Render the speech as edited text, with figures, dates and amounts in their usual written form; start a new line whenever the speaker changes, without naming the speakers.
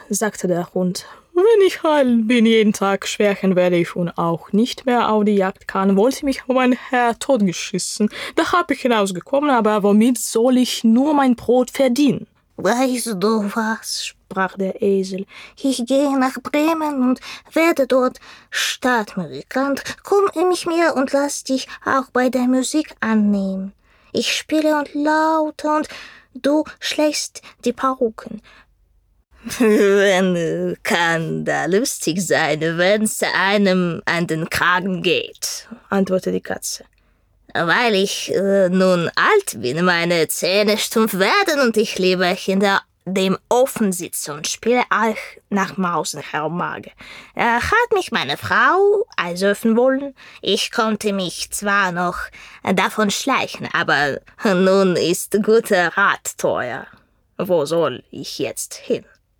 sagte der Hund. Wenn ich heil bin, jeden Tag schwärchen werde ich und auch nicht mehr auf die Jagd kann, wollte mich mein Herr totgeschissen. Da hab ich hinausgekommen, aber womit soll ich nur mein Brot verdienen?
Weißt du was, sprach der Esel, ich gehe nach Bremen und werde dort Stadtmusikant. Komm mit mir und lass dich auch bei der Musik annehmen. Ich spiele und laute und du schlägst die Pauken. Kann da lustig sein, wenn's einem an den Kragen geht, antwortete die Katze. Weil ich nun alt bin, meine Zähne stumpf werden und ich lieber hinter dem Ofen sitze und spiele auch nach Mausen herummage. Hat mich meine Frau einsöffen wollen. Ich konnte mich zwar noch davon schleichen, aber nun ist guter Rat teuer. Wo soll ich jetzt hin?